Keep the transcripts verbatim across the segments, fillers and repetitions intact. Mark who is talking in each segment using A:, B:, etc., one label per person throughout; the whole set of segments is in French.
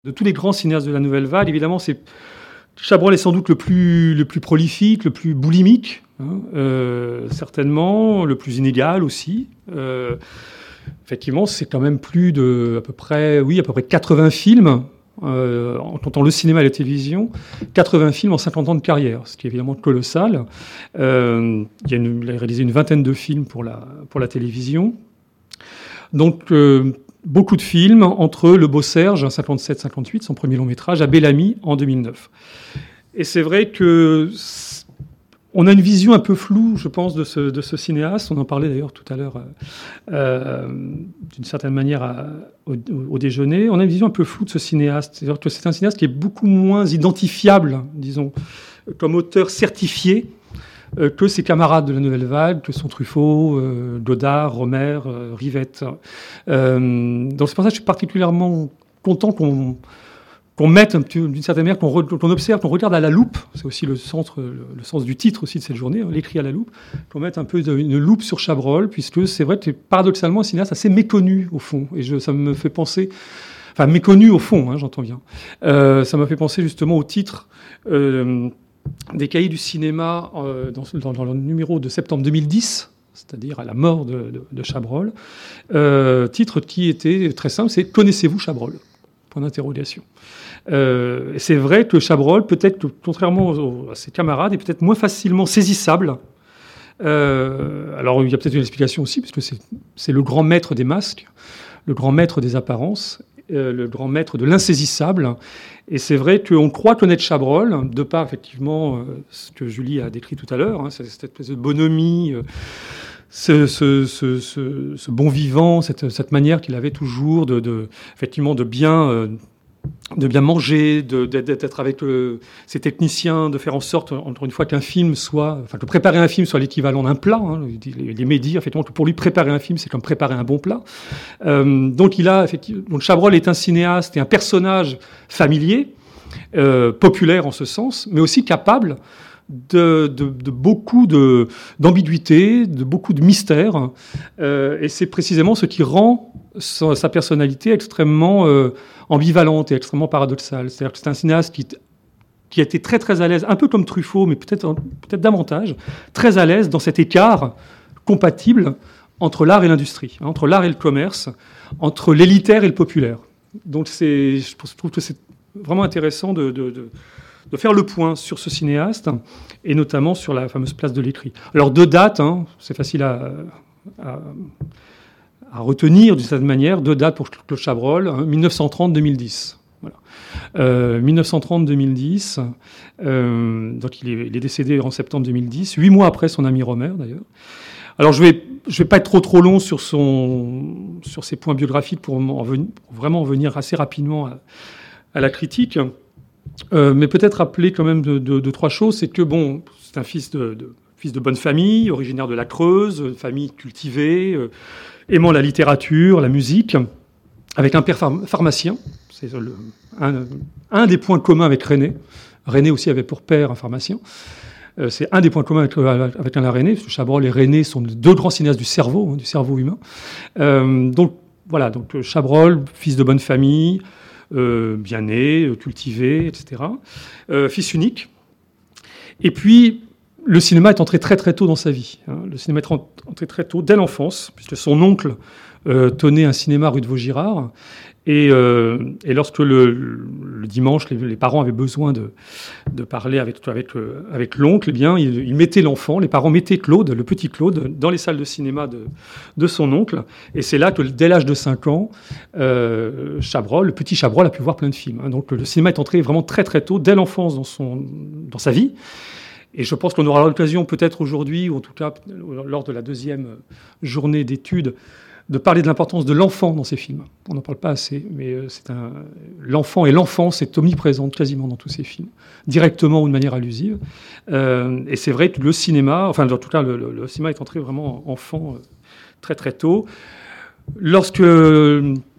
A: De tous les grands cinéastes de la Nouvelle Vague, évidemment, c'est Chabrol est sans doute le plus, le plus prolifique, le plus boulimique, hein, euh, certainement, le plus inégal aussi. Euh, effectivement, c'est quand même plus de, à peu près, oui, à peu près quatre-vingts films, euh, en comptant le cinéma et la télévision, quatre-vingts films en cinquante ans de carrière, ce qui est évidemment colossal. Euh, il, y a une, il a réalisé une vingtaine de films pour la, pour la télévision. Donc, euh, beaucoup de films, entre Le Beau Serge, cinquante-sept cinquante-huit, son premier long métrage, à Bellamy, en deux mille neuf. Et c'est vrai que on a une vision un peu floue, je pense, de ce, de ce cinéaste. On en parlait d'ailleurs tout à l'heure, euh, d'une certaine manière, à, au, au déjeuner. On a une vision un peu floue de ce cinéaste. C'est-à-dire que c'est un cinéaste qui est beaucoup moins identifiable, disons, comme auteur certifié, euh, que ses camarades de la Nouvelle Vague, que sont Truffaut, euh, Godard, Romer, euh, Rivette. Euh, donc c'est pour ça que je suis particulièrement content qu'on... qu'on mette, d'une certaine manière, qu'on, re, qu'on observe, qu'on regarde à la loupe, c'est aussi le, centre, le, le sens du titre aussi de cette journée, hein, l'écrit à la loupe, qu'on mette un peu de, une loupe sur Chabrol, puisque c'est vrai que c'est paradoxalement un cinéaste assez méconnu au fond, et je, ça me fait penser, enfin méconnu au fond, hein, j'entends bien, euh, ça m'a fait penser justement au titre euh, des Cahiers du cinéma euh, dans, dans, dans le numéro de septembre deux mille dix, c'est-à-dire à la mort de, de, de Chabrol, euh, titre qui était très simple, c'est « Connaissez-vous Chabrol ?» Point d'interrogation. Euh, c'est vrai que Chabrol, peut-être que, contrairement aux, à ses camarades, est peut-être moins facilement saisissable. Euh, alors, il y a peut-être une explication aussi, parce que c'est, c'est le grand maître des masques, le grand maître des apparences, euh, le grand maître de l'insaisissable. Et c'est vrai qu'on croit connaître Chabrol, de par, effectivement, euh, ce que Julie a décrit tout à l'heure, hein, cette espèce de bonhomie, euh, Ce, ce, ce, ce, ce bon vivant, cette, cette manière qu'il avait toujours de, de, effectivement, de bien, euh, de bien manger, de, d'être avec le, ses techniciens, de faire en sorte, encore une fois, qu'un film soit, enfin, que préparer un film soit l'équivalent d'un plat. Hein, les, les médias, effectivement, que pour lui, préparer un film, c'est comme préparer un bon plat. Euh, donc, il a, effectivement, donc Chabrol est un cinéaste et un personnage familier, euh, populaire en ce sens, mais aussi capable De, de, de beaucoup de, d'ambiguïté, de beaucoup de mystère. Euh, et c'est précisément ce qui rend sa, sa personnalité extrêmement euh, ambivalente et extrêmement paradoxale. C'est-à-dire que c'est un cinéaste qui, qui a été très très à l'aise, un peu comme Truffaut, mais peut-être, peut-être davantage, très à l'aise dans cet écart compatible entre l'art et l'industrie, hein, entre l'art et le commerce, entre l'élitaire et le populaire. Donc c'est, je trouve que c'est vraiment intéressant de... de, de de faire le point sur ce cinéaste, et notamment sur la fameuse place de l'écrit. Alors, deux dates, hein, c'est facile à, à, à retenir d'une certaine manière, deux dates pour Claude Chabrol, hein, dix-neuf cent trente deux mille dix. Voilà. Euh, dix-neuf cent trente deux mille dix, euh, donc il est, il est décédé en septembre deux mille dix, huit mois après son ami Romer, d'ailleurs. Alors, je vais, je vais pas être trop trop long sur, son, sur ses points biographiques pour, en venir, pour vraiment en venir assez rapidement à, à la critique. Euh, mais peut-être rappeler quand même de, de, de trois choses. C'est que, bon, c'est un fils de, de, fils de bonne famille, originaire de la Creuse, une famille cultivée, euh, aimant la littérature, la musique, avec un père pharm- pharmacien. C'est le, un, un des points communs avec René. René aussi avait pour père un pharmacien. Euh, c'est un des points communs avec, avec Alain René, parce que Chabrol et René sont deux grands cinéastes du cerveau, hein, du cerveau humain. Euh, donc, voilà, donc Chabrol, fils de bonne famille, Euh, bien né, cultivé, et cetera. Euh, fils unique. Et puis, le cinéma est entré très très tôt dans sa vie. Hein. Le cinéma est entré très tôt, dès l'enfance, puisque son oncle euh, tenait un cinéma rue de Vaugirard. Et, euh, et lorsque le, le dimanche, les, les parents avaient besoin de, de parler avec, avec, euh, avec l'oncle, eh bien, ils, ils mettaient l'enfant, les parents mettaient Claude, le petit Claude, dans les salles de cinéma de, de son oncle. Et c'est là que, dès l'âge de cinq ans, euh, Chabrol, le petit Chabrol, a pu voir plein de films. Hein. Donc le cinéma est entré vraiment très très tôt, dès l'enfance, dans, son, dans sa vie. Et je pense qu'on aura l'occasion, peut-être aujourd'hui, ou en tout cas lors de la deuxième journée d'études, de parler de l'importance de l'enfant dans ces films. On n'en parle pas assez, mais c'est un... l'enfant et l'enfance est omniprésente quasiment dans tous ces films, directement ou de manière allusive. Euh, et c'est vrai que le cinéma, enfin en tout cas le, le, le cinéma est entré vraiment enfant euh, très très tôt. Lorsque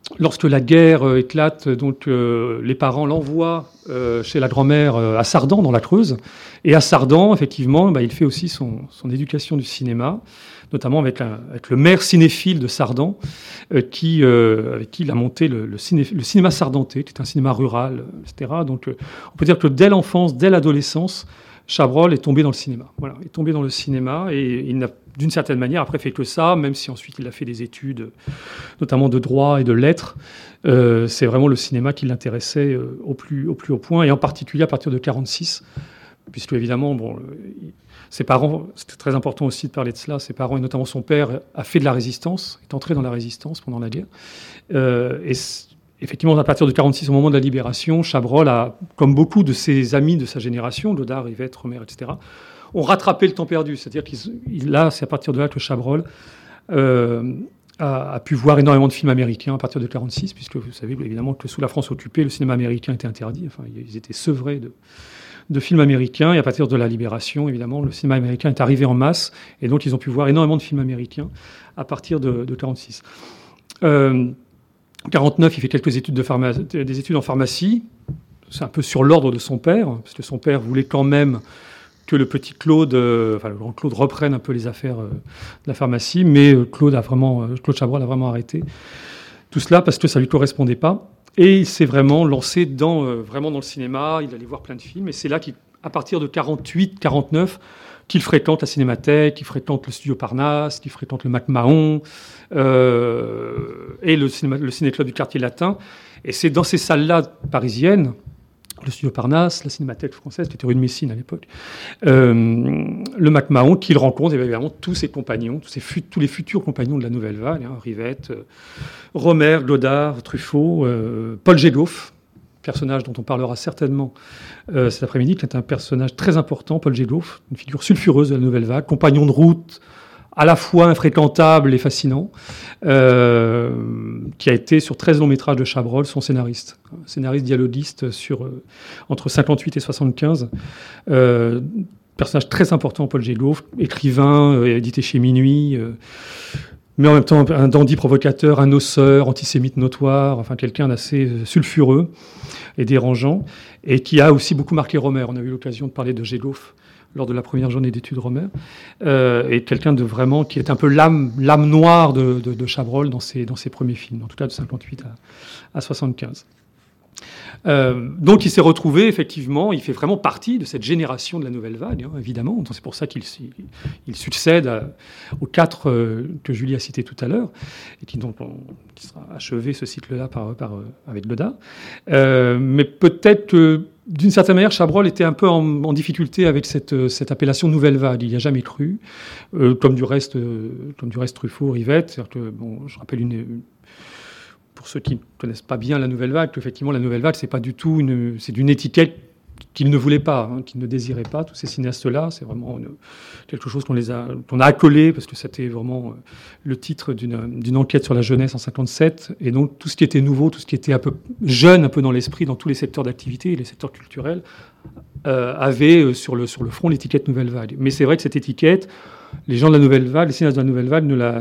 A: lorsque la guerre euh, éclate, donc euh, les parents l'envoient euh, chez la grand-mère euh, à Sardan, dans la Creuse. Et à Sardan, effectivement, bah, il fait aussi son, son éducation du cinéma, notamment avec, la, avec le maire cinéphile de Sardan, euh, qui, euh, avec qui il a monté le, le, ciné, le cinéma sardantais, qui est un cinéma rural, et cetera. Donc, euh, on peut dire que dès l'enfance, dès l'adolescence, Chabrol est tombé dans le cinéma. Voilà, est tombé dans le cinéma et il n'a d'une certaine manière après fait que ça, même si ensuite il a fait des études, notamment de droit et de lettres. Euh, c'est vraiment le cinéma qui l'intéressait euh, au, plus, au plus haut point, et en particulier à partir de quarante-six, puisque évidemment, bon, euh, ses parents, c'était très important aussi de parler de cela, ses parents et notamment son père a fait de la résistance, est entré dans la résistance pendant la guerre. Euh, et effectivement, à partir de quarante-six, au moment de la libération, Chabrol a, comme beaucoup de ses amis de sa génération, Godard, Rivette, Romer, et cetera, ont rattrapé le temps perdu. C'est-à-dire qu'il, là, c'est à partir de là que Chabrol euh, a, a pu voir énormément de films américains à partir de quarante-six, puisque vous savez évidemment que sous la France occupée, le cinéma américain était interdit. Enfin, ils étaient sevrés de, de films américains. Et à partir de la libération, évidemment, le cinéma américain est arrivé en masse. Et donc, ils ont pu voir énormément de films américains à partir de, de quarante-six. Euh, quarante-neuf, il fait quelques études de pharmacie, des études en pharmacie. C'est un peu sur l'ordre de son père, parce que son père voulait quand même que le petit Claude, euh, enfin le grand Claude reprenne un peu les affaires euh, de la pharmacie, mais euh, Claude a vraiment, euh, Claude Chabrol a vraiment arrêté tout cela parce que ça lui correspondait pas. Et il s'est vraiment lancé dans, euh, vraiment dans le cinéma. Il allait voir plein de films, et c'est là qu'à partir de quarante-huit quarante-neuf, qu'il fréquente la Cinémathèque, qu'il fréquente le Studio Parnasse, qu'il fréquente le McMahon euh, et le, cinéma, le ciné-club du Quartier Latin. Et c'est dans ces salles-là parisiennes, le Studio Parnasse, la Cinémathèque française, qui était rue de Messine à l'époque, euh, le McMahon, qu'il rencontre évidemment tous ses compagnons, tous, ses, tous les futurs compagnons de la Nouvelle Vague, hein, Rivette, euh, Romer, Godard, Truffaut, euh, Paul Gégauff, personnage dont on parlera certainement euh, cet après-midi, qui est un personnage très important, Paul Gégauff, une figure sulfureuse de la Nouvelle Vague, compagnon de route, à la fois infréquentable et fascinant, euh, qui a été sur treize longs métrages de Chabrol son scénariste, scénariste dialoguiste sur, euh, entre cinquante-huit et soixante-quinze. Euh, personnage très important, Paul Gégauff, écrivain, euh, édité chez Minuit, euh, mais en même temps un dandy provocateur, un osseur, antisémite notoire, enfin quelqu'un d'assez sulfureux et dérangeant, et qui a aussi beaucoup marqué Romer. On a eu l'occasion de parler de Gégauff lors de la première journée d'études Romer, euh, et quelqu'un de vraiment qui est un peu l'âme, l'âme noire de, de, de Chabrol dans ses, dans ses premiers films, en tout cas de cinquante-huit à, à soixante-quinze. Euh, donc il s'est retrouvé, effectivement, il fait vraiment partie de cette génération de la Nouvelle Vague, hein, évidemment. Donc, c'est pour ça qu'il il succède à, aux quatre euh, que Julie a cités tout à l'heure, et qui, donc, on, qui sera achevé ce cycle-là par, par, avec Godard. Euh, mais peut-être que, d'une certaine manière, Chabrol était un peu en, en difficulté avec cette, cette appellation Nouvelle Vague. Il n'y a jamais cru, euh, comme, du reste, euh, comme du reste Truffaut, Rivette. C'est-à-dire que, bon, je rappelle une... une pour ceux qui ne connaissent pas bien la Nouvelle Vague, qu'effectivement, la Nouvelle Vague, c'est pas du tout une, c'est d'une étiquette qu'ils ne voulaient pas, hein, qu'ils ne désiraient pas, tous ces cinéastes-là. C'est vraiment une, quelque chose qu'on les a, qu'on a accolé, parce que c'était vraiment le titre d'une, d'une enquête sur la jeunesse en cinquante-sept. Et donc, tout ce qui était nouveau, tout ce qui était un peu jeune, un peu dans l'esprit, dans tous les secteurs d'activité, les secteurs culturels, euh, avait sur le, sur le front l'étiquette Nouvelle Vague. Mais c'est vrai que cette étiquette, les gens de la Nouvelle Vague, les cinéastes de la Nouvelle Vague ne la...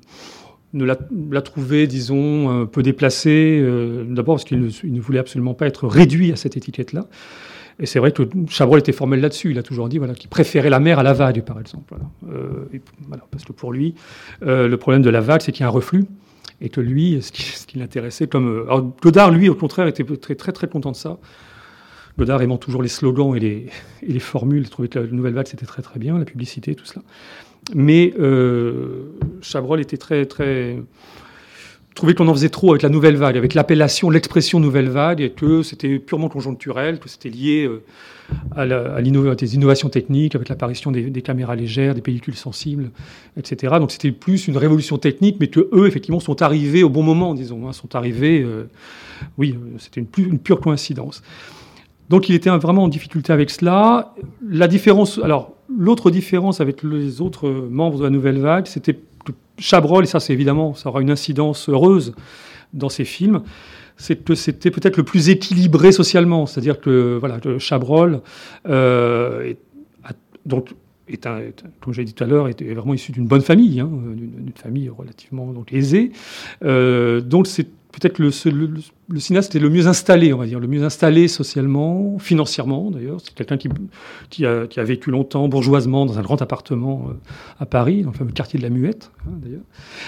A: ne l'a, l'a trouvé, disons, un peu déplacé, euh, d'abord parce qu'il ne, il ne voulait absolument pas être réduit à cette étiquette-là. Et c'est vrai que Chabrol était formel là-dessus. Il a toujours dit voilà, qu'il préférait la mer à la vague, par exemple. Voilà. Euh, et, voilà, parce que pour lui, euh, le problème de la vague, c'est qu'il y a un reflux. Et que lui, ce qui, ce qui l'intéressait, comme... Euh, alors, Godard, lui, au contraire, était très, très, très content de ça. Godard aimant toujours les slogans et les, et les formules. Il trouvait que la nouvelle vague, c'était très, très bien, la publicité, tout cela. Mais euh, Chabrol était très, très... trouvait qu'on en faisait trop avec la nouvelle vague, avec l'appellation, l'expression nouvelle vague, et que c'était purement conjoncturel, que c'était lié euh, à, la, à, l'inno- à des innovations techniques, avec l'apparition des, des caméras légères, des pellicules sensibles, et cetera. Donc c'était plus une révolution technique, mais que eux, effectivement, sont arrivés au bon moment, disons. Hein, sont arrivés... Euh, oui, c'était une, une pure coïncidence. Donc il était vraiment en difficulté avec cela. La différence... Alors, l'autre différence avec les autres membres de la Nouvelle Vague, c'était que Chabrol, et ça c'est évidemment, ça aura une incidence heureuse dans ses films, c'est que c'était peut-être le plus équilibré socialement. C'est-à-dire que voilà, Chabrol euh, est, a, donc, est un, est, comme j'ai dit tout à l'heure, est vraiment issu d'une bonne famille, hein, d'une, d'une famille relativement donc, aisée. Euh, donc c'est peut-être le, le, le cinéaste était le mieux installé, on va dire, le mieux installé socialement, financièrement d'ailleurs. C'est quelqu'un qui, qui, a, qui a vécu longtemps bourgeoisement dans un grand appartement à Paris, dans le fameux quartier de la Muette, hein, d'ailleurs.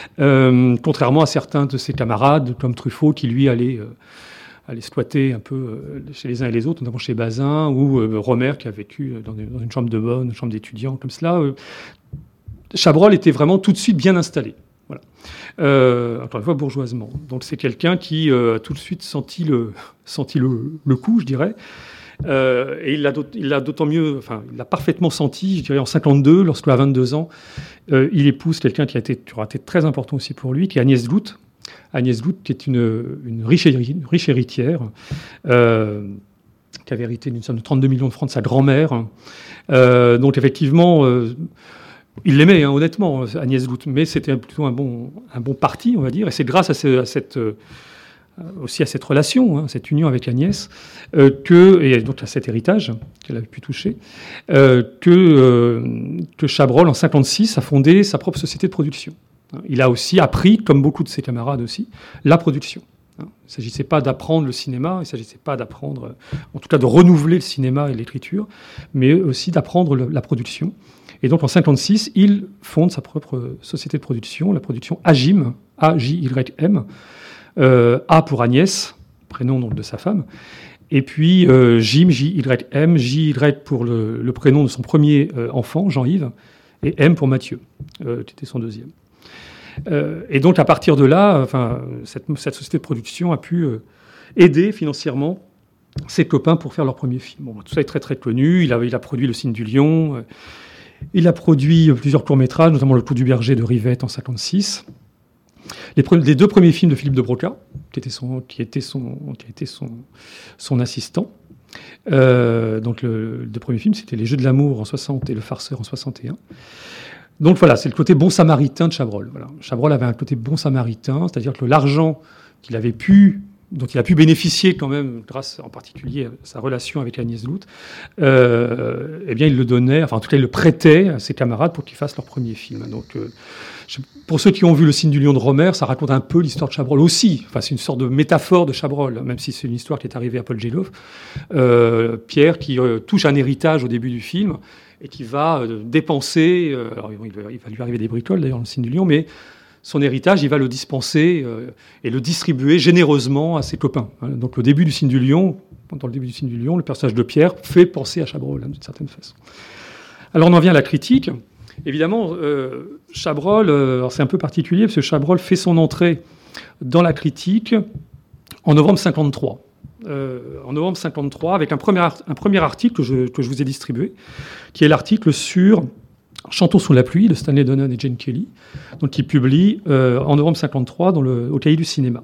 A: Euh, contrairement à certains de ses camarades, comme Truffaut, qui lui allait, euh, allait squatter un peu euh, chez les uns et les autres, notamment chez Bazin, ou euh, Romer, qui a vécu dans une, dans une chambre de bonne, une chambre d'étudiant, comme cela. Euh, Chabrol était vraiment tout de suite bien installé. Voilà. Euh, encore une fois, bourgeoisement. Donc c'est quelqu'un qui euh, a tout de suite senti le, senti le, le coup, je dirais. Euh, et il l'a, il l'a d'autant mieux, enfin, il l'a parfaitement senti, je dirais, en cinquante-deux, lorsque, à vingt-deux ans, euh, il épouse quelqu'un qui a été, qui aura été très important aussi pour lui, qui est Agnès Gloutte. Agnès Gloutte, qui est une, une, riche, une riche héritière, euh, qui avait hérité d'une somme de trente-deux millions de francs de sa grand-mère. Euh, donc effectivement... Euh, Il l'aimait, hein, honnêtement, Agnès Gloutte, mais c'était plutôt un bon, un bon parti, on va dire. Et c'est grâce à, ce, à cette, euh, aussi à cette relation, hein, cette union avec Agnès, euh, que, et donc à cet héritage qu'elle a pu toucher, euh, que, euh, que Chabrol, en cinquante-six, a fondé sa propre société de production. Il a aussi appris, comme beaucoup de ses camarades aussi, la production. Il ne s'agissait pas d'apprendre le cinéma, il ne s'agissait pas d'apprendre, en tout cas de renouveler le cinéma et l'écriture, mais aussi d'apprendre le, la production. Et donc en cinquante-six, il fonde sa propre société de production, la production Agim, A J Y M, euh, A pour Agnès, prénom donc de sa femme, et puis euh, Jim, J Y M, J Y pour le, le prénom de son premier euh, enfant, Jean-Yves, et M pour Mathieu, euh, qui était son deuxième. Euh, et donc à partir de là, enfin, cette, cette société de production a pu euh, aider financièrement ses copains pour faire leur premier film. Bon, tout ça est très très connu, il a, il a produit Le Cygne du Lion, euh, il a produit plusieurs courts-métrages, notamment Le Clou du Berger de Rivette en cinquante-six. Les, pre- les deux premiers films de Philippe de Broca, qui était son, qui était son, qui a été son, son assistant. Euh, donc le, le deux premiers films, c'était Les Jeux de l'amour en soixante et Le Farceur en soixante et un. Donc voilà, c'est le côté bon samaritain de Chabrol. Voilà. Chabrol avait un côté bon samaritain, c'est-à-dire que l'argent qu'il avait pu... dont il a pu bénéficier quand même, grâce en particulier à sa relation avec Agnès Gloutte, euh, eh bien, il le donnait, enfin en tout cas, il le prêtait à ses camarades pour qu'ils fassent leur premier film. Donc, euh, je, pour ceux qui ont vu Le Cygne du Lion de Romer, ça raconte un peu l'histoire de Chabrol aussi. Enfin, c'est une sorte de métaphore de Chabrol, même si c'est une histoire qui est arrivée à Paul Gélov. Euh, Pierre qui euh, touche un héritage au début du film et qui va euh, dépenser, euh, alors il va, il va lui arriver des bricoles d'ailleurs, Le Cygne du Lion, mais son héritage, il va le dispenser euh, et le distribuer généreusement à ses copains. Donc, au début du Cygne du Lion, dans le début du Cygne du Lion, le personnage de Pierre fait penser à Chabrol, hein, d'une certaine façon. Alors, on en vient à la critique. Évidemment, euh, Chabrol, euh, alors c'est un peu particulier, parce que Chabrol fait son entrée dans la critique en novembre cinquante-trois. Euh, en novembre cinquante-trois, avec un premier, art- un premier article que je, que je vous ai distribué, qui est l'article sur Chantons sous la pluie de Stanley Donen et Jane Kelly, donc qui publie euh, en novembre cinquante-trois dans le, au Cahier du cinéma.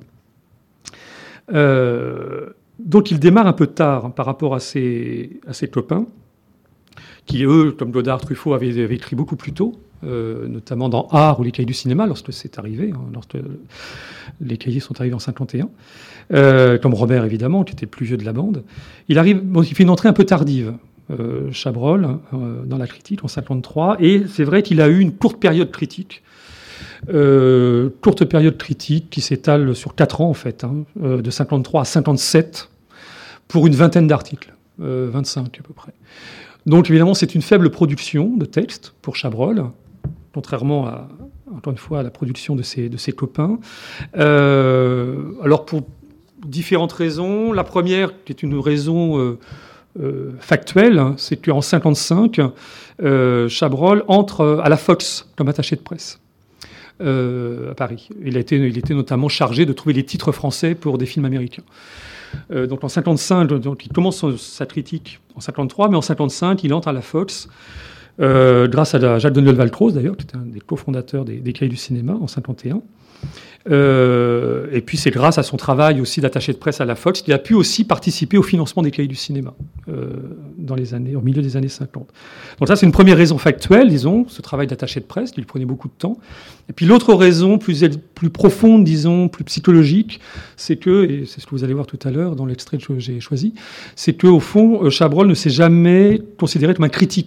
A: Euh, donc il démarre un peu tard hein, par rapport à ses, à ses copains, qui eux, comme Godard, Truffaut, avaient, avaient écrit beaucoup plus tôt, euh, notamment dans Art ou les Cahiers du cinéma, lorsque c'est arrivé, hein, lorsque les cahiers sont arrivés en cinquante et un, euh, comme Robert évidemment, qui était le plus vieux de la bande. Il arrive, bon, il fait une entrée un peu tardive. Euh, Chabrol euh, dans la critique en cinquante-trois, et c'est vrai qu'il a eu une courte période critique, euh, courte période critique qui s'étale sur quatre ans en fait, hein, euh, de cinquante-trois à cinquante-sept, pour une vingtaine d'articles, euh, vingt-cinq à peu près. Donc évidemment c'est une faible production de texte pour Chabrol, contrairement à, encore une fois, à la production de ses, de ses copains. Euh, alors pour différentes raisons, la première qui est une raison euh, Euh, factuel, hein, c'est qu'en cinquante-cinq, euh, Chabrol entre à la Fox comme attaché de presse euh, à Paris. Il, a été, il était notamment chargé de trouver les titres français pour des films américains. Euh, donc en cinquante-cinq, donc il commence son, sa critique en cinquante-trois, mais en cinquante-cinq, il entre à la Fox euh, grâce à la, Jacques Deniol-Valcroze, d'ailleurs, qui était un des cofondateurs des, des Cahiers du cinéma en cinquante et un. Euh, et puis c'est grâce à son travail aussi d'attaché de presse à la Fox qu'il a pu aussi participer au financement des Cahiers du cinéma euh, dans les années, au milieu des années cinquante. Donc ça c'est une première raison factuelle, disons, ce travail d'attaché de presse qui lui prenait beaucoup de temps. Et puis l'autre raison plus, plus profonde, disons, plus psychologique, c'est que, et c'est ce que vous allez voir tout à l'heure dans l'extrait que j'ai choisi, c'est qu'au fond Chabrol ne s'est jamais considéré comme un critique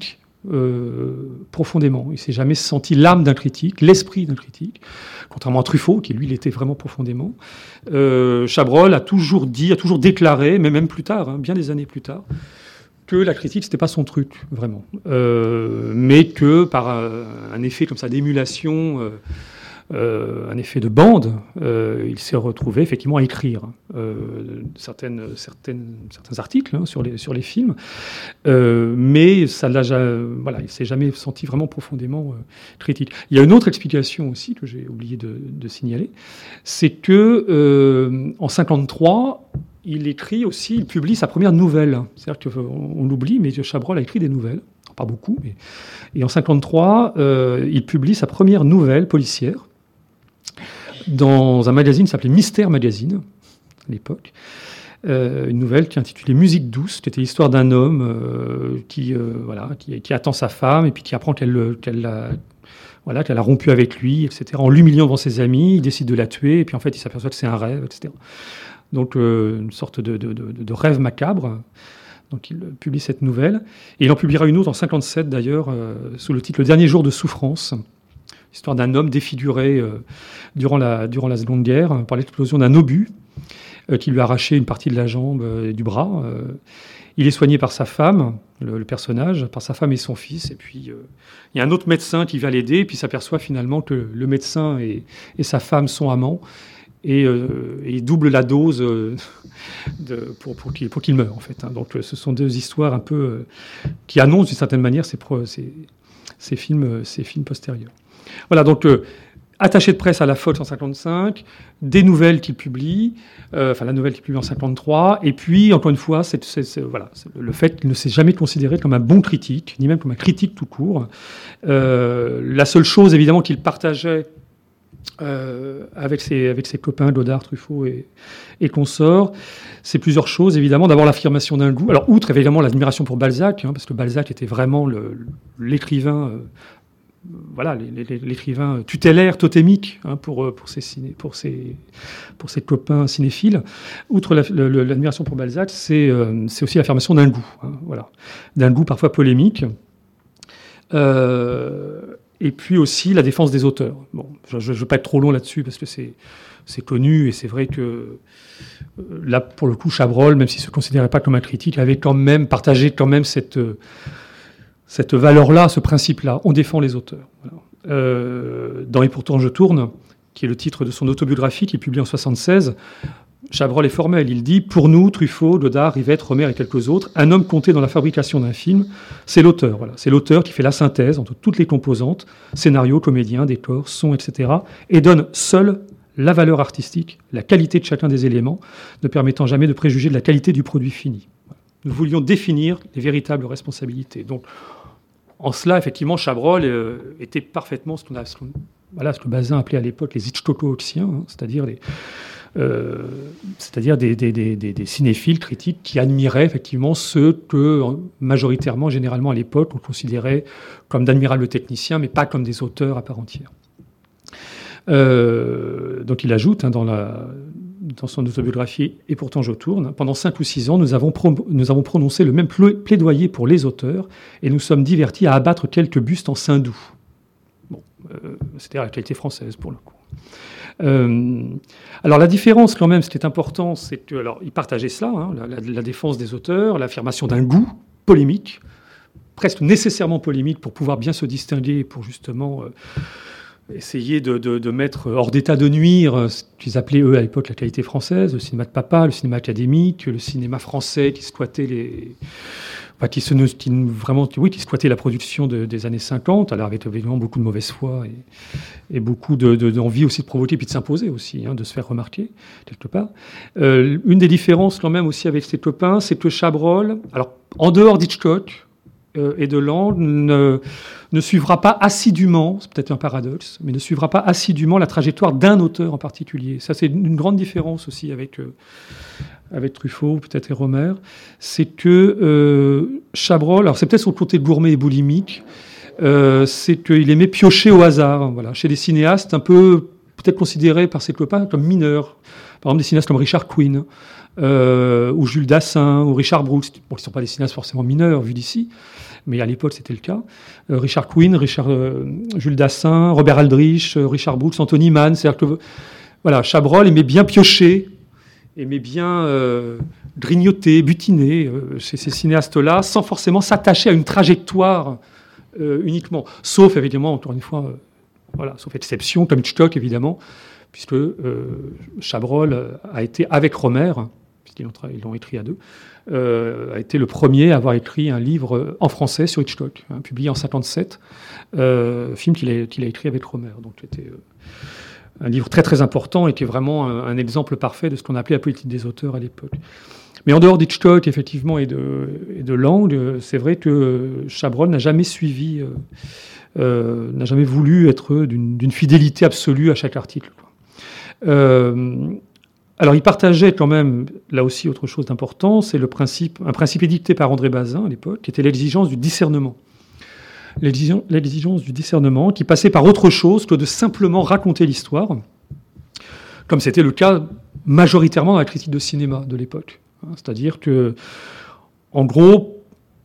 A: euh, profondément. Il ne s'est jamais senti l'âme d'un critique, l'esprit d'un critique, contrairement à Truffaut, qui lui l'était vraiment profondément. Euh, Chabrol a toujours dit, a toujours déclaré, mais même plus tard, hein, bien des années plus tard, que la critique, c'était pas son truc, vraiment. Euh, mais que par un, un effet comme ça d'émulation, euh, euh, un effet de bande, euh, il s'est retrouvé effectivement à écrire euh, certaines, certaines, certains articles hein, sur, les, sur les films. Euh, mais ça l'a, voilà, il ne s'est jamais senti vraiment profondément euh, critique. Il y a une autre explication aussi que j'ai oublié de, de signaler, c'est que euh, en cinquante-trois, il écrit aussi, il publie sa première nouvelle. C'est-à-dire qu'on on l'oublie, mais Chabrol a écrit des nouvelles, pas beaucoup. Mais... Et en cinquante-trois, euh, il publie sa première nouvelle policière dans un magazine qui s'appelait Mystère Magazine, à l'époque. Euh, une nouvelle qui est intitulée Musique douce. C'était l'histoire d'un homme euh, qui, euh, voilà, qui, qui attend sa femme et puis qui apprend qu'elle, qu'elle l'a... Voilà, qu'elle a rompu avec lui, et cetera. En l'humiliant devant ses amis, il décide de la tuer, et puis en fait, il s'aperçoit que c'est un rêve, et cetera. Donc, euh, une sorte de, de, de, de rêve macabre. Donc, il publie cette nouvelle. Et il en publiera une autre en cinquante-sept, d'ailleurs, euh, sous le titre « Le dernier jour de souffrance ». Histoire d'un homme défiguré euh, durant, la, durant la Seconde Guerre par l'explosion d'un obus euh, qui lui a arraché une partie de la jambe et du bras. Euh, il est soigné par sa femme, le, le personnage, par sa femme et son fils. Et puis, euh, il y a un autre médecin qui va l'aider, et puis s'aperçoit finalement que le médecin et, et sa femme sont amants. Et, euh, et il double la dose euh, de, pour, pour, qu'il, pour qu'il meure, en fait. Hein. Donc, ce sont deux histoires un peu euh, qui annoncent, d'une certaine manière, ces, pro, ces, ces, films, ces films postérieurs. Voilà, donc, euh, attaché de presse à la Fox en cinquante-cinq, des nouvelles qu'il publie, euh, enfin, la nouvelle qu'il publie en cinquante-trois, et puis, encore une fois, c'est, c'est, c'est, voilà, c'est le fait qu'il ne s'est jamais considéré comme un bon critique, ni même comme un critique tout court. Euh, la seule chose, évidemment, qu'il partageait Euh, avec, ses, avec ses copains Godard, Truffaut et, et consorts, c'est plusieurs choses, évidemment. D'abord, l'affirmation d'un goût. Alors, outre, évidemment, l'admiration pour Balzac, hein, parce que Balzac était vraiment le, l'écrivain, euh, voilà, l'écrivain tutélaire, totémique, hein, pour, pour, ses ciné, pour, ses, pour ses copains cinéphiles. Outre la, le, l'admiration pour Balzac, c'est, euh, c'est aussi l'affirmation d'un goût, hein, voilà, d'un goût parfois polémique. Euh... Et puis aussi la défense des auteurs. Bon, je ne veux pas être trop long là-dessus parce que c'est, c'est connu et c'est vrai que euh, là, pour le coup, Chabrol, même s'il ne se considérait pas comme un critique, avait quand même partagé quand même cette, cette valeur-là, ce principe-là. On défend les auteurs. Voilà. Euh, dans Et pourtant je tourne, qui est le titre de son autobiographie qui est publié en soixante-seize, Chabrol est formel. Il dit « Pour nous, Truffaut, Godard, Rivette, Rohmer et quelques autres, un homme compté dans la fabrication d'un film, c'est l'auteur. Voilà. C'est l'auteur qui fait la synthèse entre toutes les composantes, scénario, comédien, décor, son, et cetera, et donne seul la valeur artistique, la qualité de chacun des éléments, ne permettant jamais de préjuger de la qualité du produit fini. Voilà. Nous voulions définir les véritables responsabilités. Donc, en cela, effectivement, Chabrol euh, était parfaitement ce qu'on a, ce, qu'on, voilà, ce que Bazin appelait à l'époque les Hitchcockiens, hein, c'est-à-dire les... Euh, c'est-à-dire des, des, des, des cinéphiles critiques qui admiraient effectivement ceux que, majoritairement, généralement à l'époque, on considérait comme d'admirables techniciens, mais pas comme des auteurs à part entière. Euh, donc il ajoute hein, dans, la, dans son autobiographie « Et pourtant je tourne », pendant cinq ou six ans, nous avons, pro- nous avons prononcé le même plaidoyer pour les auteurs et nous sommes divertis à abattre quelques bustes en saindoux. Bon, euh, c'est-à-dire la qualité française pour le coup. Euh, alors la différence quand même, ce qui est important, c'est que alors il partageait cela, hein, la, la, la défense des auteurs, l'affirmation d'un goût polémique, presque nécessairement polémique pour pouvoir bien se distinguer, pour justement euh, essayer de, de, de mettre hors d'état de nuire ce qu'ils appelaient eux à l'époque la qualité française, le cinéma de papa, le cinéma académique, le cinéma français qui squattait les Enfin, qui, se, qui, vraiment, oui, qui squattait la production de, des années cinquante, alors avec évidemment beaucoup de mauvaise foi et, et beaucoup de, de, d'envie aussi de provoquer, puis de s'imposer aussi, hein, de se faire remarquer, quelque part. Euh, une des différences quand même aussi avec ses copains, c'est que Chabrol, alors en dehors d'Hitchcock euh, et de Land, ne, ne suivra pas assidûment, c'est peut-être un paradoxe, mais ne suivra pas assidûment la trajectoire d'un auteur en particulier. Ça, c'est une grande différence aussi avec... Euh, avec Truffaut, peut-être et Rohmer, c'est que euh, Chabrol, alors c'est peut-être son côté gourmet et boulimique, euh, c'est qu'il aimait piocher au hasard, voilà, chez des cinéastes un peu peut-être considérés par ses copains comme mineurs. par exemple des cinéastes comme Richard Quinn, euh, ou Jules Dassin, ou Richard Brooks. Bon, ils ne sont pas des cinéastes forcément mineurs, vu d'ici, mais à l'époque, c'était le cas. Euh, Richard Quinn, Richard, euh, Jules Dassin, Robert Aldrich, euh, Richard Brooks, Anthony Mann. C'est-à-dire que voilà, Chabrol aimait bien piocher, aimait bien euh, grignoter, butiner euh, chez ces cinéastes-là, sans forcément s'attacher à une trajectoire euh, uniquement. Sauf, évidemment, encore une fois, euh, voilà, sauf exception, comme Hitchcock, évidemment, puisque euh, Chabrol a été, avec Romer, puisqu'ils l'ont, ils l'ont écrit à deux, euh, a été le premier à avoir écrit un livre en français sur Hitchcock, hein, publié en cinquante-sept, euh, film qu'il a, qu'il a écrit avec Romer. Donc, c'était... Euh, un livre très très important et qui est vraiment un, un exemple parfait de ce qu'on appelait la politique des auteurs à l'époque. Mais en dehors d'Hitchcock, effectivement, et de, et de Lang, c'est vrai que Chabrol n'a jamais suivi, euh, euh, n'a jamais voulu être d'une, d'une fidélité absolue à chaque article, quoi. Euh, alors, il partageait quand même, là aussi, autre chose d'important, c'est le principe, un principe édicté par André Bazin à l'époque, qui était l'exigence du discernement. L'exigence du discernement qui passait par autre chose que de simplement raconter l'histoire, comme c'était le cas majoritairement dans la critique de cinéma de l'époque. C'est-à-dire que, en gros,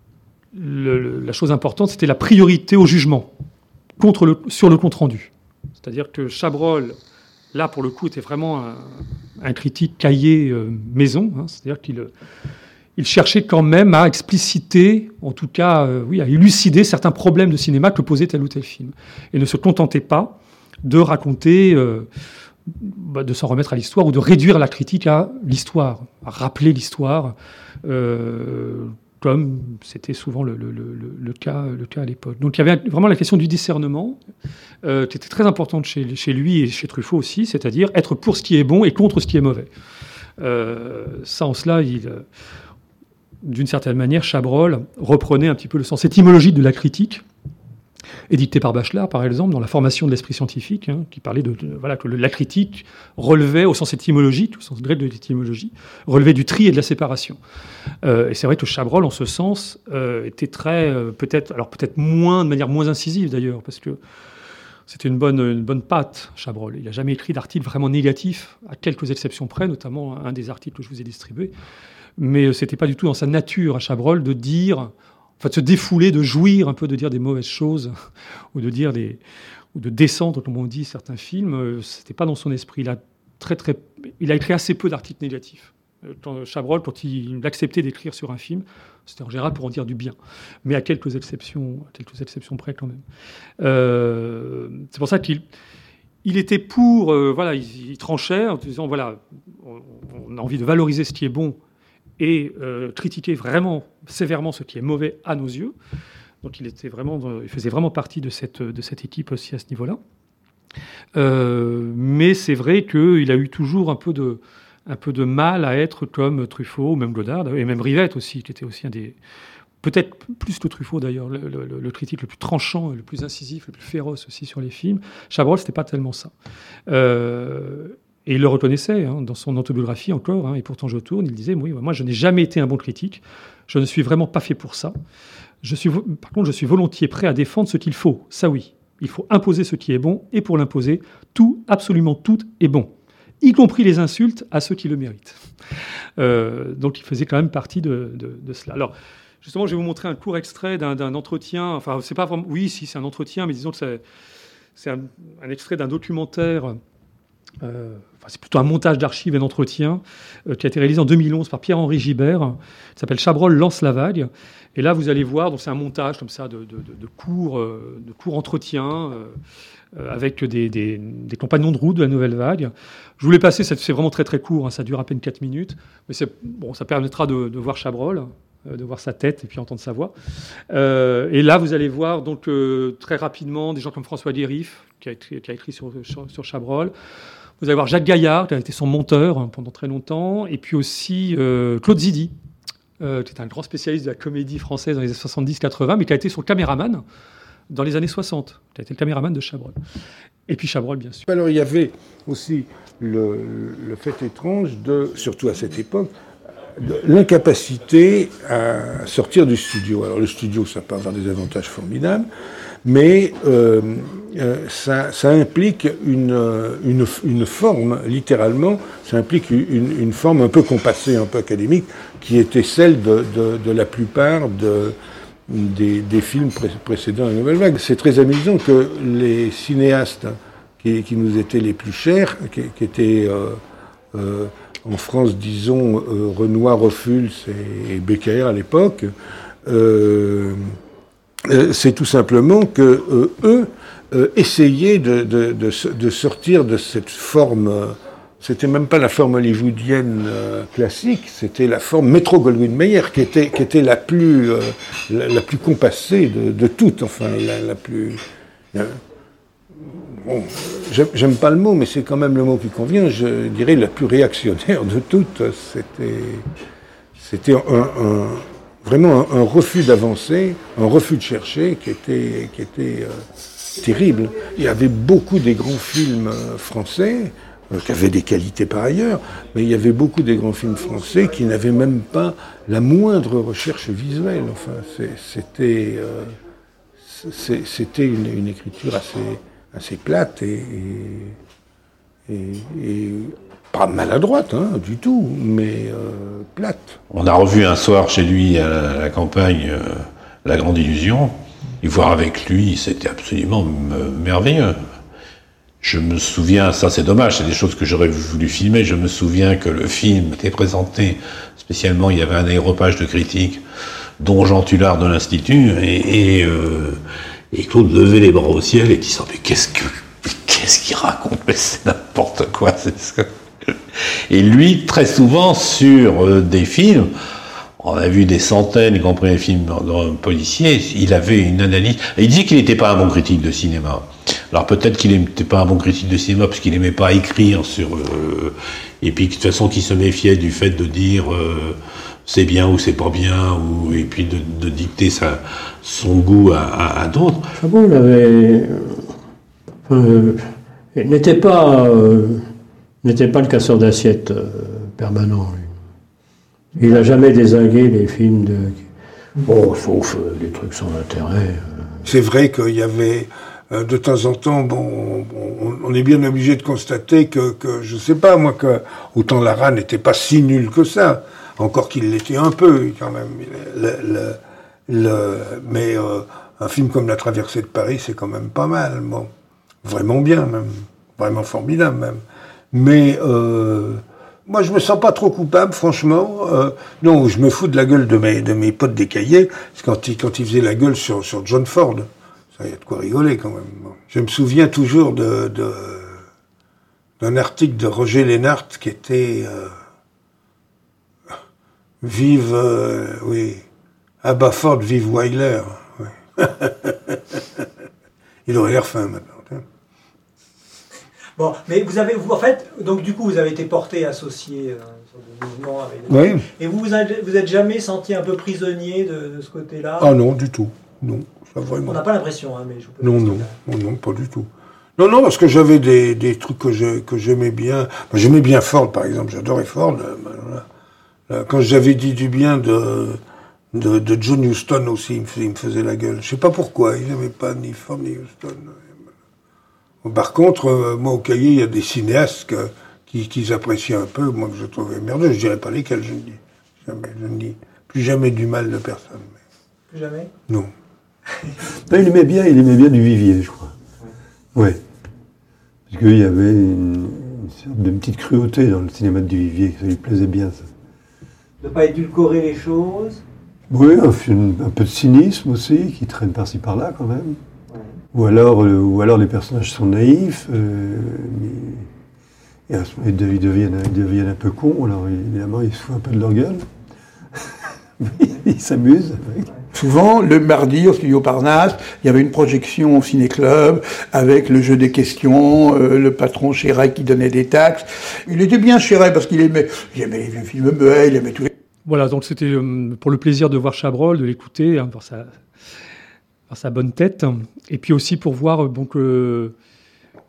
A: le, la chose importante, c'était la priorité au jugement contre le, sur le compte-rendu. C'est-à-dire que Chabrol, là, pour le coup, était vraiment un, un critique cahier euh, maison, hein, c'est-à-dire qu'il... Il cherchait quand même à expliciter, en tout cas, euh, oui, à élucider certains problèmes de cinéma que posait tel ou tel film. Et ne se contentait pas de raconter, euh, bah, de s'en remettre à l'histoire ou de réduire la critique à l'histoire, à rappeler l'histoire, euh, comme c'était souvent le, le, le, le, cas, le cas à l'époque. Donc il y avait vraiment la question du discernement, euh, qui était très importante chez, chez lui et chez Truffaut aussi, c'est-à-dire être pour ce qui est bon et contre ce qui est mauvais. Euh, ça, en cela, il... D'une certaine manière, Chabrol reprenait un petit peu le sens étymologique de la critique, édicté par Bachelard, par exemple, dans la formation de l'esprit scientifique, hein, qui parlait de, de voilà, que la critique relevait, au sens étymologique, au sens grec de l'étymologie, relevait du tri et de la séparation. Euh, et c'est vrai que Chabrol, en ce sens, euh, était très, euh, peut-être, alors peut-être moins, de manière moins incisive d'ailleurs, parce que c'était une bonne, une bonne patte, Chabrol. Il n'a jamais écrit d'article vraiment négatif, à quelques exceptions près, notamment un des articles que je vous ai distribués. Mais ce n'était pas du tout dans sa nature à Chabrol de dire, enfin de se défouler, de jouir un peu, de dire des mauvaises choses, ou de dire des, ou de descendre, comme on dit, certains films. Ce n'était pas dans son esprit. Il a, très, très, il a écrit assez peu d'articles négatifs. Quand Chabrol, quand il acceptait d'écrire sur un film, c'était en général pour en dire du bien, mais à quelques exceptions, à quelques exceptions près quand même. Euh, c'est pour ça qu'il il était pour, euh, voilà, il, il tranchait en disant, voilà, on, on a envie de valoriser ce qui est bon et euh, critiquer vraiment sévèrement ce qui est mauvais à nos yeux. Donc il, était vraiment, il faisait vraiment partie de cette, de cette équipe aussi à ce niveau-là. Euh, mais c'est vrai qu'il a eu toujours un peu, de, un peu de mal à être comme Truffaut, ou même Godard, et même Rivette aussi, qui était aussi un des... Peut-être plus que Truffaut d'ailleurs, le, le, le critique le plus tranchant, le plus incisif, le plus féroce aussi sur les films. Chabrol, c'était pas tellement ça. Euh, Et il le reconnaissait hein, dans son autobiographie encore, hein, et pourtant je tourne, il disait, oui, moi je n'ai jamais été un bon critique, je ne suis vraiment pas fait pour ça. Je suis, par contre, je suis volontiers prêt à défendre ce qu'il faut, ça oui. Il faut imposer ce qui est bon, et pour l'imposer, tout, absolument tout est bon, y compris les insultes à ceux qui le méritent. Euh, donc il faisait quand même partie de, de, de cela. Alors, justement, je vais vous montrer un court extrait d'un, d'un entretien, enfin, c'est pas vraiment, oui, si, c'est un entretien, mais disons que c'est, c'est un, un extrait d'un documentaire. Euh, enfin, c'est plutôt un montage d'archives et d'entretien euh, qui a été réalisé en deux mille onze par Pierre-Henri Gibert. Il s'appelle Chabrol lance la vague. Et là, vous allez voir, donc c'est un montage comme ça de, de, de, de courts, euh, de courts entretiens euh, avec des, des, des compagnons de route de la Nouvelle Vague. Je vous l'ai passé, c'est vraiment très très court, hein, ça dure à peine quatre minutes, mais c'est, bon, ça permettra de, de voir Chabrol, euh, de voir sa tête et puis entendre sa voix. Euh, et là, vous allez voir donc euh, très rapidement des gens comme François Dérif, qui a écrit, qui a écrit sur, sur, sur Chabrol. Vous allez voir Jacques Gaillard, qui a été son monteur pendant très longtemps, et puis aussi euh, Claude Zidi, euh, qui est un grand spécialiste de la comédie française dans les années soixante-dix quatre-vingts, mais qui a été son caméraman dans les années soixante, qui a été le caméraman de Chabrol. Et puis Chabrol, bien sûr.
B: Alors il y avait aussi le, le fait étrange, de, surtout à cette époque, de l'incapacité à sortir du studio. Alors le studio, ça peut avoir des avantages formidables, mais euh, euh, ça, ça implique une, une, une forme, littéralement, ça implique une, une forme un peu compassée, un peu académique, qui était celle de, de, de la plupart de, des, des films pré- précédents à la Nouvelle Vague. C'est très amusant que les cinéastes qui, qui nous étaient les plus chers, qui, qui étaient euh, euh, en France, disons, euh, Renoir, Ophuls et, et Becker à l'époque, euh, euh, c'est tout simplement que euh, eux euh, essayaient de, de, de, de sortir de cette forme. Euh, c'était même pas la forme hollywoodienne euh, classique, c'était la forme Metro-Goldwyn-Mayer qui était, qui était la plus, euh, la, la plus compassée de, de toutes, enfin, la, la plus. Euh, bon, j'aime, j'aime pas le mot, mais c'est quand même le mot qui convient. Je dirais la plus réactionnaire de toutes. C'était, c'était un, un, vraiment un, un refus d'avancer, un refus de chercher qui était, qui était euh, terrible. Il y avait beaucoup des grands films euh, français euh, qui avaient des qualités par ailleurs, mais il y avait beaucoup des grands films français qui n'avaient même pas la moindre recherche visuelle. Enfin, c'est, c'était, euh, c'est, c'était une, une écriture assez, assez plate et, et, et, et pas maladroite, hein, du tout, mais euh, plate.
C: On a revu un soir chez lui à la, à la campagne euh, La Grande Illusion. Et voir avec lui, c'était absolument m- merveilleux. Je me souviens, ça c'est dommage, c'est des choses que j'aurais voulu filmer. Je me souviens que le film était présenté spécialement, il y avait un aéropage de critiques, dont Jean Tullard de l'Institut, et, et, euh, et Claude levait les bras au ciel et disait mais qu'est-ce que, qu'est-ce qu'il raconte, mais c'est n'importe quoi, c'est ce que... Et lui, très souvent, sur euh, des films, on a vu des centaines, y compris des films policiers, il avait une analyse. Il disait qu'il n'était pas un bon critique de cinéma. Alors peut-être qu'il n'était pas un bon critique de cinéma parce qu'il n'aimait pas écrire sur... Euh, et puis de toute façon qu'il se méfiait du fait de dire euh, c'est bien ou c'est pas bien, ou, et puis de, de dicter sa, son goût à, à, à d'autres.
D: Chabrol il avait... Euh, il n'était pas... Euh, n'était pas le casseur d'assiettes euh, permanent, lui. Il n'a jamais dézingué les films de... Bon, sauf euh, des trucs sans intérêt. Euh.
B: C'est vrai qu'il y avait, euh, de temps en temps, bon, on, on est bien obligé de constater que, que je sais pas, moi, que autant Lara n'était pas si nul que ça, encore qu'il l'était un peu, quand même. Le, le, le, mais euh, un film comme La Traversée de Paris, c'est quand même pas mal, bon. Vraiment bien, même. Vraiment formidable, même. Mais... Euh, moi, je me sens pas trop coupable, franchement. Euh, non, je me fous de la gueule de mes, de mes potes décaillés. C'est quand ils, quand ils faisaient la gueule sur, sur John Ford. Ça, y a de quoi rigoler, quand même. Bon. Je me souviens toujours de, de, d'un article de Roger Lénart qui était... Euh, vive... Euh, oui... Abba Ford, vive Wyler. Oui. Il aurait l'air fin, maintenant.
E: Bon, mais vous avez, vous, en fait, donc du coup, vous avez été porté, associé euh, sur le mouvement avec...
B: Oui.
E: Et vous vous êtes, vous êtes jamais senti un peu prisonnier de, de ce côté-là?
B: Ah non, du tout. Non, ça vraiment.
E: On n'a pas l'impression, hein, mais je vous peux
B: Non, non, non, non, pas du tout. Non, non, parce que j'avais des, des trucs que, je, que j'aimais bien. Moi, j'aimais bien Ford, par exemple. J'adorais Ford. Là, quand j'avais dit du bien de, de, de John Huston aussi, il me, faisait, il me faisait la gueule. Je sais pas pourquoi. Il n'aimait pas ni Ford ni Huston. Par contre, euh, moi, au Cahier, il y a des cinéastes que, qui, qui appréciaient un peu, moi, que je trouvais merdeux. Je dirais pas lesquels, je ne dis. Jamais, je ne dis plus jamais du mal de personne. Mais...
E: Plus jamais?
B: Non.
F: Non, il aimait bien, il aimait bien Duvivier, je crois. Oui. Ouais. Parce qu'il y avait une, une sorte de petite cruauté dans le cinéma de Duvivier, ça lui plaisait bien, ça.
E: De ne pas édulcorer les choses?
F: Oui, un, un peu de cynisme aussi, qui traîne par-ci par-là, quand même. Ou alors, euh, ou alors les personnages sont naïfs, euh, et, et à ce moment, ils deviennent, ils deviennent un peu cons, alors évidemment ils se foutent un peu de leur gueule. Ils s'amusent avec.
G: Souvent, le mardi, au Studio Parnasse, il y avait une projection au ciné-club, avec le jeu des questions, euh, le patron Chéret qui donnait des taxes. Il était bien Chéret, parce qu'il aimait, il aimait les vieux films muets, il aimait tous les...
A: Voilà, donc c'était euh, pour le plaisir de voir Chabrol, de l'écouter, hein, pour sa... sa bonne tête, et puis aussi pour voir bon, que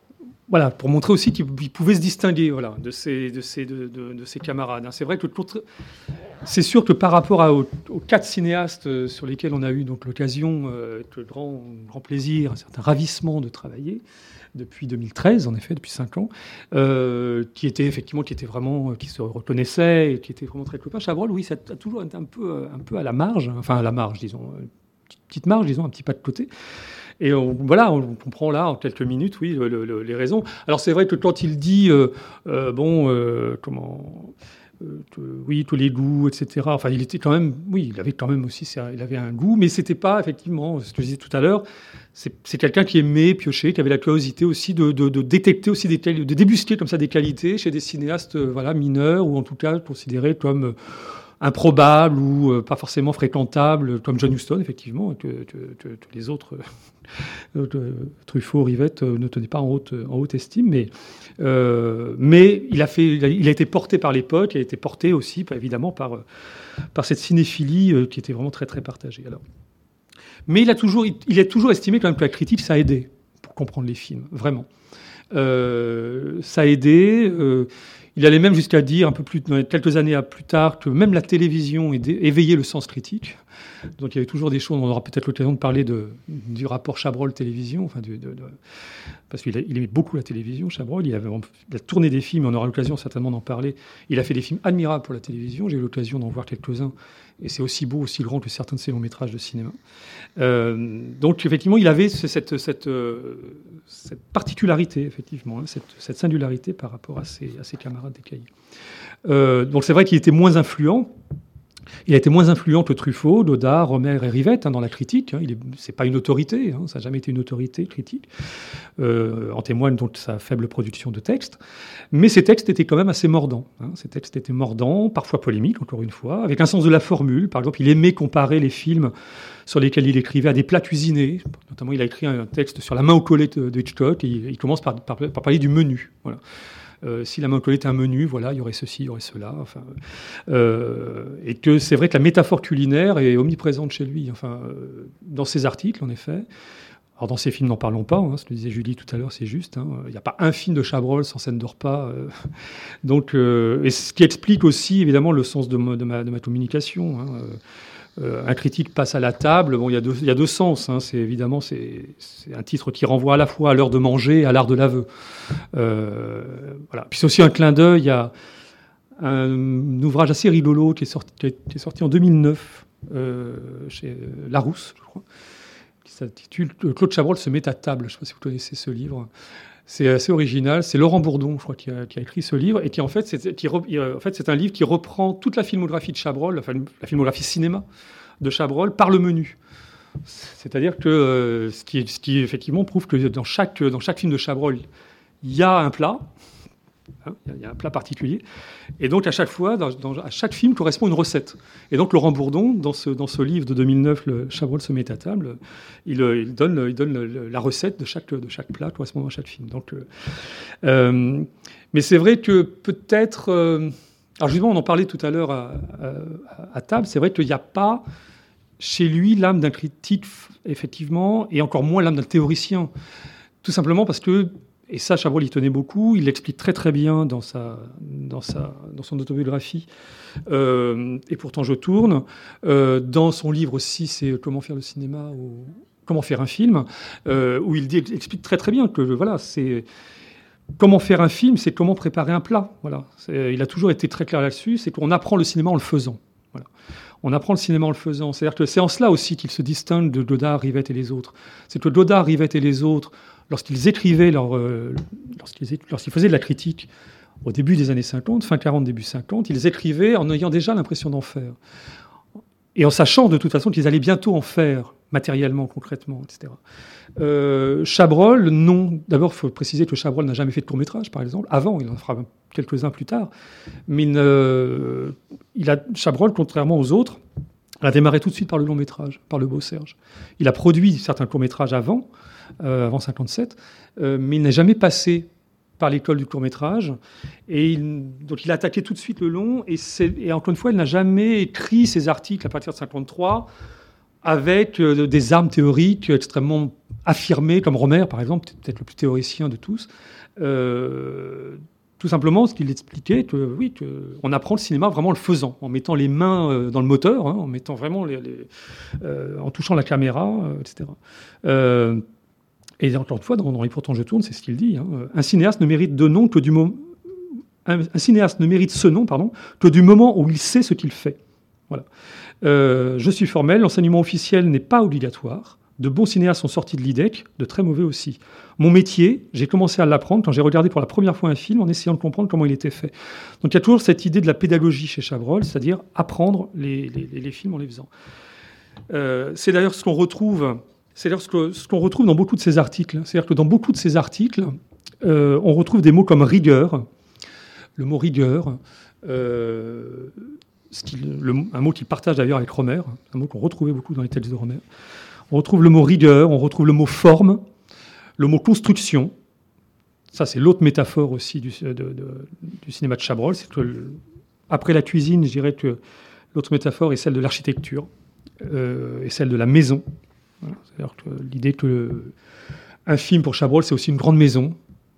A: voilà, pour montrer aussi qu'il pouvait se distinguer, voilà, de ses, de ses, de, de, de ses camarades. C'est vrai que c'est sûr que par rapport à, aux, aux quatre cinéastes sur lesquels on a eu donc l'occasion, euh, avec le grand, grand plaisir, un certain ravissement de travailler depuis deux mille treize, en effet, depuis cinq ans, euh, qui étaient effectivement, qui étaient vraiment, qui se reconnaissaient, et qui étaient vraiment très copains. Chabrol, oui, ça a toujours été un peu, un peu à la marge, enfin à la marge, disons, une petite marge, disons, un petit pas de côté. Et on, voilà, on comprend là, en quelques minutes, oui, le, le, les raisons. Alors c'est vrai que quand il dit, euh, euh, bon, euh, comment, euh, oui, tous les goûts, et cetera. Enfin, il était quand même, oui, il avait quand même aussi, il avait un goût, mais c'était pas, effectivement, ce que je disais tout à l'heure, c'est, c'est quelqu'un qui aimait piocher, qui avait la curiosité aussi de, de, de détecter aussi des, de débusquer comme ça des qualités chez des cinéastes, voilà, mineurs, ou en tout cas considérés comme improbable ou euh, pas forcément fréquentable, comme John Huston, effectivement, que, que, que, que les autres, euh, Truffaut, Rivette, euh, ne tenaient pas en haute, en haute estime. Mais, euh, mais il, a fait, il, a, il a été porté par l'époque, il a été porté aussi, évidemment, par, par cette cinéphilie euh, qui était vraiment très, très partagée. Alors. Mais il a, toujours, il, il a toujours estimé quand même que la critique, ça a aidé pour comprendre les films, vraiment. Euh, ça a aidé... Euh, Il allait même jusqu'à dire, un peu plus, quelques années plus tard, que même la télévision éveillait le sens critique. Donc il y avait toujours des choses, on aura peut-être l'occasion de parler de, du rapport Chabrol-télévision, enfin de, de, de, parce qu'il il aimait beaucoup la télévision, Chabrol. Il, avait, il a tourné des films, on aura l'occasion certainement d'en parler. Il a fait des films admirables pour la télévision, j'ai eu l'occasion d'en voir quelques-uns, et c'est aussi beau, aussi grand que certains de ses longs-métrages de cinéma. Euh, donc effectivement, il avait cette, cette, cette particularité, effectivement, hein, cette, cette singularité par rapport à ses, à ses camarades des cahiers. Euh, donc c'est vrai qu'il était moins influent. Il a été moins influent que Truffaut, Godard, Romer et Rivette hein, dans la critique. Hein. Il est, c'est pas une autorité, hein, ça n'a jamais été une autorité critique. Euh, en témoigne donc sa faible production de textes. Mais ces textes étaient quand même assez mordants. Hein. Ces textes étaient mordants, parfois polémiques, encore une fois, avec un sens de la formule. Par exemple, il aimait comparer les films sur lesquels il écrivait à des plats cuisinés. Notamment, il a écrit un texte sur La main au collet de Hitchcock. Et il, il commence par, par, par parler du menu. Voilà. Euh, si La main au collet était un menu, voilà, il y aurait ceci, il y aurait cela. Enfin, euh, et que c'est vrai que la métaphore culinaire est omniprésente chez lui. Enfin, euh, dans ses articles, en effet. Alors dans ses films, n'en parlons pas. Hein, ce que disait Julie tout à l'heure, c'est juste. Hein, il n'y a pas un film de Chabrol sans scène de repas. Euh, donc, euh, et ce qui explique aussi, évidemment, le sens de ma, de ma, de ma communication. Hein, euh, Euh, un critique passe à la table. Bon, il y a deux, il y a deux sens. Hein. C'est évidemment c'est, c'est un titre qui renvoie à la fois à l'heure de manger et à l'art de l'aveu. Euh, voilà. Puis c'est aussi un clin d'œil. Il y a un, un ouvrage assez rigolo qui est sorti, qui est sorti en deux mille neuf euh, chez Larousse, je crois, qui s'intitule Claude Chabrol se met à table. Je ne sais pas si vous connaissez ce livre. C'est assez original. C'est Laurent Bourdon, je crois, qui a, qui a écrit ce livre, et qui en fait, c'est, qui, en fait, c'est un livre qui reprend toute la filmographie de Chabrol, enfin, la filmographie cinéma de Chabrol, par le menu. C'est-à-dire que euh, ce, qui, ce qui effectivement prouve que dans chaque, dans chaque film de Chabrol, il y a un plat. Hein, il y a un plat particulier. Et donc, à chaque fois, dans, dans, à chaque film correspond une recette. Et donc, Laurent Bourdon, dans ce, dans ce livre de deux mille neuf, le Chabrol se met à table, il, il donne, il donne le, la recette de chaque, de chaque plat correspondant à chaque film. Donc, euh, euh, mais c'est vrai que peut-être... Euh, alors, justement, on en parlait tout à l'heure à, à, à table. C'est vrai qu'il n'y a pas chez lui l'âme d'un critique, effectivement, et encore moins l'âme d'un théoricien. Tout simplement parce que... Et ça, Chabrol y tenait beaucoup. Il l'explique très très bien dans, sa, dans, sa, dans son autobiographie. Euh, et pourtant, je tourne. Euh, dans son livre aussi, c'est Comment faire le cinéma ou Comment faire un film, euh, où il, dit, il explique très très bien que voilà, c'est comment faire un film, c'est comment préparer un plat. Voilà. C'est, il a toujours été très clair là-dessus. C'est qu'on apprend le cinéma en le faisant. Voilà. On apprend le cinéma en le faisant. C'est-à-dire que c'est en cela aussi qu'il se distingue de Godard, Rivette et les autres. C'est que Godard, Rivette et les autres, lorsqu'ils écrivaient, leur, euh, lorsqu'ils, lorsqu'ils faisaient de la critique au début des années cinquante, fin quarante, début cinquante, ils écrivaient en ayant déjà l'impression d'en faire. Et en sachant de toute façon qu'ils allaient bientôt en faire, matériellement, concrètement, et cetera. Euh, Chabrol, non. D'abord, il faut préciser que Chabrol n'a jamais fait de court-métrage, par exemple. Avant, il en fera quelques-uns plus tard. Mais il, euh, il a, Chabrol, contrairement aux autres, a démarré tout de suite par le long-métrage, par Le Beau Serge. Il a produit certains courts-métrages avant, euh, avant cinquante-sept, euh, mais il n'a jamais passé par l'école du court-métrage. Et il, donc il a attaqué tout de suite le long. Et, c'est, et encore une fois, il n'a jamais écrit ses articles à partir de cinquante-trois avec euh, des armes théoriques extrêmement affirmées, comme Rohmer, par exemple, peut-être le plus théoricien de tous. Euh, tout simplement, ce qu'il expliquait, que oui, que on apprend le cinéma vraiment en le faisant, en mettant les mains euh, dans le moteur, hein, en mettant vraiment les, les, euh, en touchant la caméra, euh, et cetera. Euh, et encore une fois, dans, dans Et pourtant je tourne, c'est ce qu'il dit. Hein, un cinéaste ne mérite de nom que du moment. Un, un cinéaste ne mérite ce nom, pardon, que du moment où il sait ce qu'il fait. Voilà. Euh, je suis formel, l'enseignement officiel n'est pas obligatoire. De bons cinéastes sont sortis de l'I D E C, de très mauvais aussi. Mon métier, j'ai commencé à l'apprendre quand j'ai regardé pour la première fois un film en essayant de comprendre comment il était fait. Donc il y a toujours cette idée de la pédagogie chez Chabrol, c'est-à-dire apprendre les, les, les films en les faisant. Euh, c'est d'ailleurs ce qu'on retrouve, c'est d'ailleurs ce, que, ce qu'on retrouve dans beaucoup de ces articles. C'est-à-dire que dans beaucoup de ces articles, euh, on retrouve des mots comme rigueur, le mot rigueur, euh, style, le, un mot qu'il partage d'ailleurs avec Rohmer, un mot qu'on retrouvait beaucoup dans les textes de Rohmer. On retrouve le mot rigueur, on retrouve le mot forme, le mot construction. Ça, c'est l'autre métaphore aussi du, de, de, du cinéma de Chabrol. C'est que le, après la cuisine, je dirais que l'autre métaphore est celle de l'architecture euh, et celle de la maison. Voilà. C'est-à-dire que l'idée que le, un film pour Chabrol, c'est aussi une grande maison.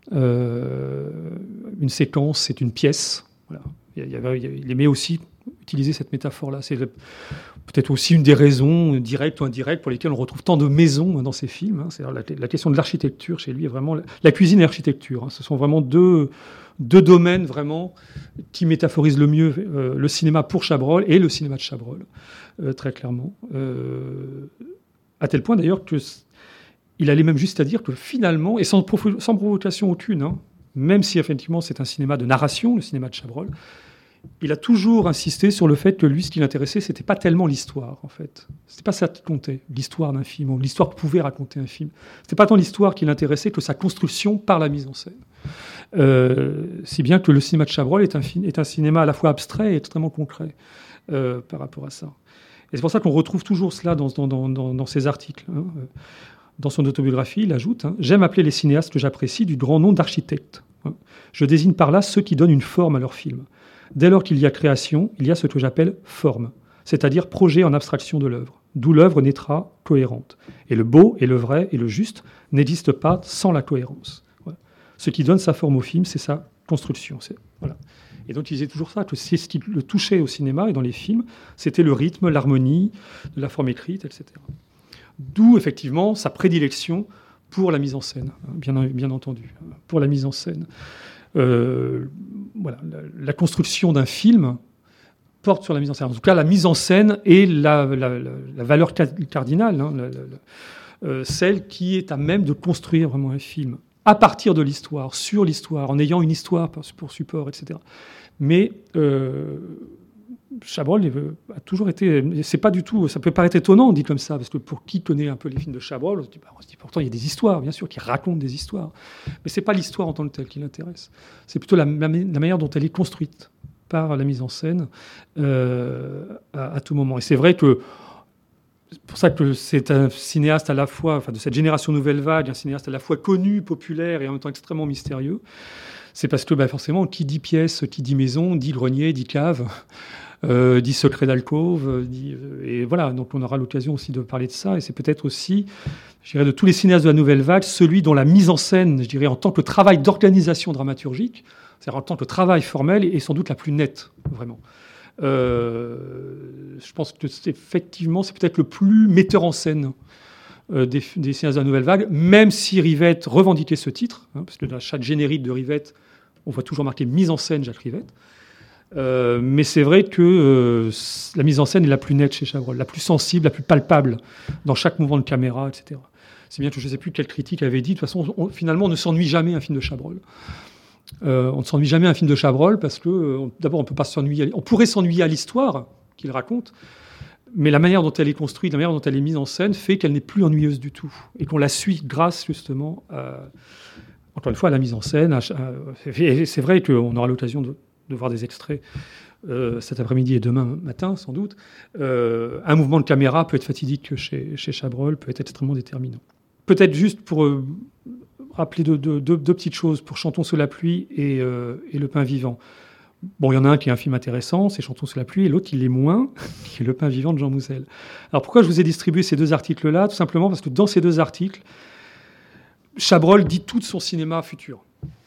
A: Euh, une séquence, c'est une pièce. Voilà. Il, y avait, il aimait aussi utiliser cette métaphore-là. C'est le, peut-être aussi une des raisons, directes ou indirectes, pour lesquelles on retrouve tant de maisons dans ces films. Hein. C'est-à-dire la, la question de l'architecture chez lui est vraiment... La, la cuisine et l'architecture, hein. Ce sont vraiment deux, deux domaines vraiment qui métaphorisent le mieux euh, le cinéma pour Chabrol et le cinéma de Chabrol, euh, très clairement. Euh, à tel point d'ailleurs que... Il allait même juste à dire que finalement, et sans, provo- sans provocation aucune, hein, même si effectivement c'est un cinéma de narration, le cinéma de Chabrol, il a toujours insisté sur le fait que lui, ce qui l'intéressait, c'était pas tellement l'histoire, en fait. C'était pas ça qui comptait, l'histoire d'un film, ou l'histoire que pouvait raconter un film. C'était pas tant l'histoire qui l'intéressait que sa construction par la mise en scène. Euh, si bien que le cinéma de Chabrol est un, film, est un cinéma à la fois abstrait et extrêmement concret euh, par rapport à ça. Et c'est pour ça qu'on retrouve toujours cela dans, dans, dans, dans, dans ses articles. Hein. Dans son autobiographie, il ajoute hein, « J'aime appeler les cinéastes que j'apprécie du grand nom d'architectes. Hein. Je désigne par là ceux qui donnent une forme à leurs films. Dès lors qu'il y a création, il y a ce que j'appelle forme, c'est-à-dire projet en abstraction de l'œuvre, d'où l'œuvre naîtra cohérente. Et le beau et le vrai et le juste n'existent pas sans la cohérence. Voilà. Ce qui donne sa forme au film, c'est sa construction. C'est, voilà. Et donc il disait toujours ça, que c'est ce qui le touchait au cinéma et dans les films, c'était le rythme, l'harmonie, la forme écrite, et cetera. D'où, effectivement, sa prédilection pour la mise en scène, bien, bien entendu, pour la mise en scène. Euh, voilà, la, la construction d'un film porte sur la mise en scène. En tout cas, la mise en scène est la, la, la, la valeur cardinale, hein, la, la, euh, celle qui est à même de construire vraiment un film, à partir de l'histoire, sur l'histoire, en ayant une histoire pour support, et cetera. Mais... Euh, Chabrol a toujours été... C'est pas du tout... Ça peut paraître étonnant, dit comme ça, parce que pour qui connaît un peu les films de Chabrol, on se dit, bah, on se dit pourtant, il y a des histoires, bien sûr, qui racontent des histoires. Mais c'est pas l'histoire en tant que telle qui l'intéresse. C'est plutôt la, la, la manière dont elle est construite par la mise en scène euh, à, à tout moment. Et c'est vrai que c'est pour ça que c'est un cinéaste à la fois, enfin, de cette génération nouvelle vague, un cinéaste à la fois connu, populaire et en même temps extrêmement mystérieux. C'est parce que bah, forcément, qui dit pièce, qui dit maison, dit grenier, dit cave... Euh, dit secret d'alcôve, euh, dit, euh, et voilà, donc on aura l'occasion aussi de parler de ça, et c'est peut-être aussi, je dirais, de tous les cinéastes de la nouvelle vague, celui dont la mise en scène, je dirais, en tant que travail d'organisation dramaturgique, c'est-à-dire en tant que travail formel, est sans doute la plus nette, vraiment. Euh, je pense que c'est, effectivement, c'est peut-être le plus metteur en scène euh, des, des cinéastes de la nouvelle vague, même si Rivette revendiquait ce titre, hein, parce que dans chaque générique de Rivette, on voit toujours marqué mise en scène Jacques Rivette. Euh, mais c'est vrai que euh, la mise en scène est la plus nette chez Chabrol, la plus sensible, la plus palpable dans chaque mouvement de caméra, et cetera. C'est bien que je ne sais plus quelle critique avait dit, de toute façon, on, finalement, on ne s'ennuie jamais un film de Chabrol. Euh, on ne s'ennuie jamais un film de Chabrol parce que, euh, d'abord, on peut pas s'ennuyer. On pourrait s'ennuyer à l'histoire qu'il raconte, mais la manière dont elle est construite, la manière dont elle est mise en scène fait qu'elle n'est plus ennuyeuse du tout et qu'on la suit grâce justement, à, encore une fois, à la mise en scène. À, à, et c'est vrai qu'on aura l'occasion de de voir des extraits euh, cet après-midi et demain matin, sans doute. Euh, un mouvement de caméra peut être fatidique chez, chez Chabrol, peut être extrêmement déterminant. Peut-être juste pour euh, rappeler deux, deux, deux, deux petites choses, pour Chantons sous la pluie et, euh, et Le pain vivant. bon, il y en a un qui est un film intéressant, c'est Chantons sous la pluie, et l'autre, il est moins, qui est Le pain vivant de Jean Mouzel. Alors pourquoi je vous ai distribué ces deux articles-là? Tout simplement parce que dans ces deux articles, Chabrol dit tout de son cinéma futur.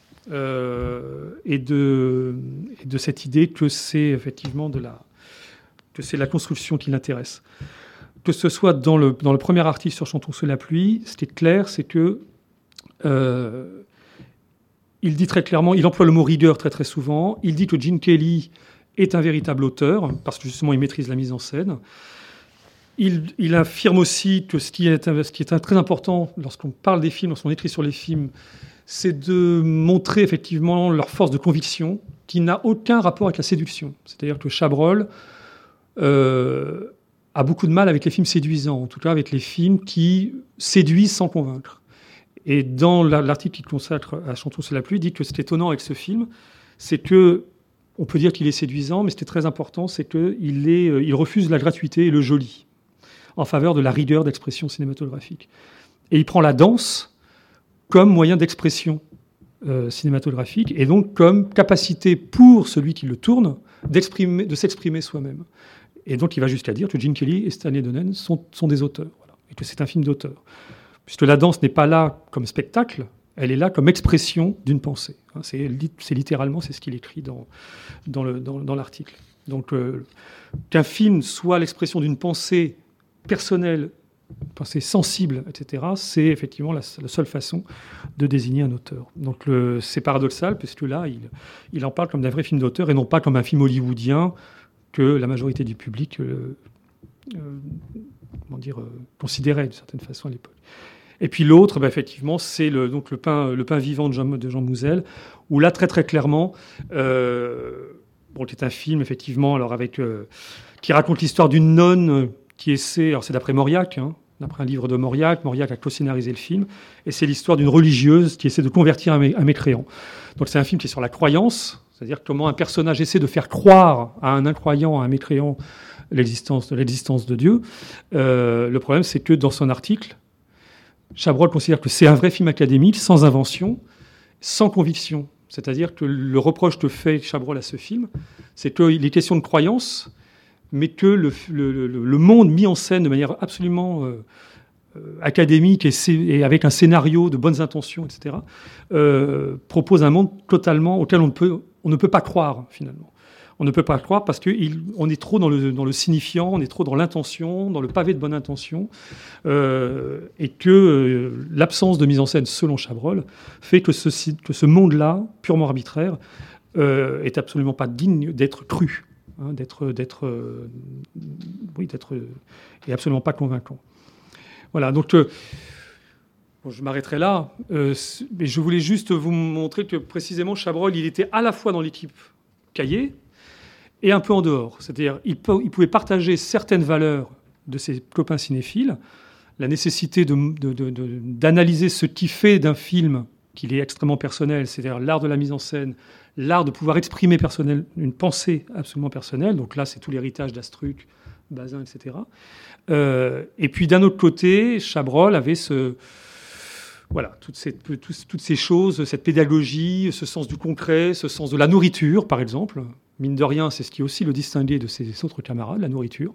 A: Euh, et, de, et de cette idée que c'est effectivement de la, que c'est la construction qui l'intéresse. Que ce soit dans le, dans le premier article sur Chantons sous la pluie, ce qui est clair, c'est que euh, il dit très clairement, il emploie le mot rigueur très très souvent, il dit que Gene Kelly est un véritable auteur, parce que justement il maîtrise la mise en scène. Il, il affirme aussi que ce qui est, ce qui est très important lorsqu'on parle des films, lorsqu'on écrit sur les films, c'est de montrer effectivement leur force de conviction, qui n'a aucun rapport avec la séduction. C'est-à-dire que Chabrol euh, a beaucoup de mal avec les films séduisants, en tout cas avec les films qui séduisent sans convaincre. Et dans l'article qu'il consacre à Chantons sous la pluie, il dit que ce qui est étonnant avec ce film, c'est que, on peut dire qu'il est séduisant, mais ce qui est très important, c'est qu'il est, il refuse la gratuité et le joli, en faveur de la rigueur d'expression cinématographique. Et il prend la danse comme moyen d'expression euh, cinématographique, et donc comme capacité pour celui qui le tourne d'exprimer, de s'exprimer soi-même. Et donc il va jusqu'à dire que Gene Kelly et Stanley Donen sont, sont des auteurs, voilà, et que c'est un film d'auteur. Puisque la danse n'est pas là comme spectacle, elle est là comme expression d'une pensée. C'est, c'est littéralement, c'est ce qu'il écrit dans, dans, le, dans, dans l'article. Donc euh, qu'un film soit l'expression d'une pensée personnelle, pensée sensible, et cetera, c'est effectivement la, la seule façon de désigner un auteur. Donc le, c'est paradoxal, puisque là, il, il en parle comme d'un vrai film d'auteur, et non pas comme un film hollywoodien que la majorité du public euh, euh, comment dire, euh, considérait d'une certaine façon à l'époque. Et puis l'autre, bah, effectivement, c'est le, donc le, pain, le pain vivant de Jean, de Jean Mouzel, où là, très très clairement, euh, bon, c'est un film, effectivement, alors avec, euh, qui raconte l'histoire d'une nonne qui essaie, alors c'est d'après Mauriac, hein, d'après un livre de Mauriac, Mauriac a co-scénarisé le film, et c'est l'histoire d'une religieuse qui essaie de convertir un, un mécréant. Donc c'est un film qui est sur la croyance, c'est-à-dire comment un personnage essaie de faire croire à un incroyant, à un mécréant, l'existence, l'existence de Dieu. Euh, le problème, c'est que dans son article, Chabrol considère que c'est un vrai film académique, sans invention, sans conviction. C'est-à-dire que le reproche que fait Chabrol à ce film, c'est qu'il est question de croyance, mais que le, le, le monde mis en scène de manière absolument euh, euh, académique et, et avec un scénario de bonnes intentions, et cetera, euh, propose un monde totalement auquel on ne peut, on ne peut pas croire, finalement. On ne peut pas croire parce qu'on est trop dans le, dans le signifiant, on est trop dans l'intention, dans le pavé de bonne intention, euh, et que euh, l'absence de mise en scène, selon Chabrol, fait que ce, que ce monde-là, purement arbitraire, euh, est absolument pas digne d'être cru. Hein, d'être, d'être, euh, oui, d'être, euh, et absolument pas convaincant. Voilà, donc euh, bon, je m'arrêterai là, euh, mais je voulais juste vous montrer que précisément Chabrol, il était à la fois dans l'équipe Cahiers et un peu en dehors. C'est-à-dire, il, peut, il pouvait partager certaines valeurs de ses copains cinéphiles, la nécessité de, de, de, de, d'analyser ce qui fait d'un film qu'il est extrêmement personnel, c'est-à-dire l'art de la mise en scène, l'art de pouvoir exprimer personnel, une pensée absolument personnelle. Donc là, c'est tout l'héritage d'Astruc, Bazin, et cetera. Euh, et puis d'un autre côté, Chabrol avait ce, voilà, toutes ces, toutes, toutes ces choses, cette pédagogie, ce sens du concret, ce sens de la nourriture, par exemple. Mine de rien, c'est ce qui aussi le distinguait de ses autres camarades, la nourriture.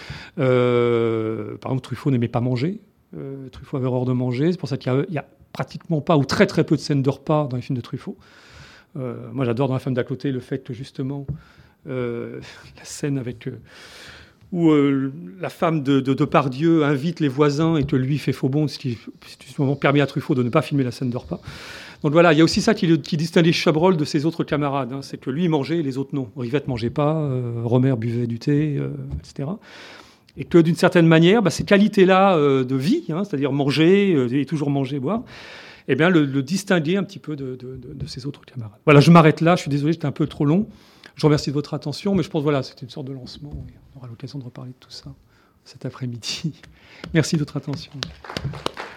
A: Euh, par exemple, Truffaut n'aimait pas manger. Euh, Truffaut avait horreur de manger. C'est pour ça qu'il n'y a, a pratiquement pas ou très très peu de scènes de repas dans les films de Truffaut. Euh, moi, j'adore dans La femme d'à côté le fait que, justement, euh, la scène avec, euh, où euh, la femme de, de Depardieu invite les voisins et que lui fait faux bond, ce qui, justement, permet à Truffaut de ne pas filmer la scène de repas. Donc voilà, il y a aussi ça qui, qui distinguait Chabrol de ses autres camarades. Hein, c'est que lui, il mangeait et les autres, non. Rivette ne mangeait pas, euh, Romer buvait du thé, euh, et cetera. Et que, d'une certaine manière, bah, ces qualités-là euh, de vie, hein, c'est-à-dire manger euh, et toujours manger, boire, eh bien, le, le distinguer un petit peu de, de, de, de ses autres camarades. Voilà, je m'arrête là. Je suis désolé, j'étais un peu trop long. Je vous remercie de votre attention, mais je pense voilà, c'était une sorte de lancement. On aura l'occasion de reparler de tout ça cet après-midi. Merci de votre attention.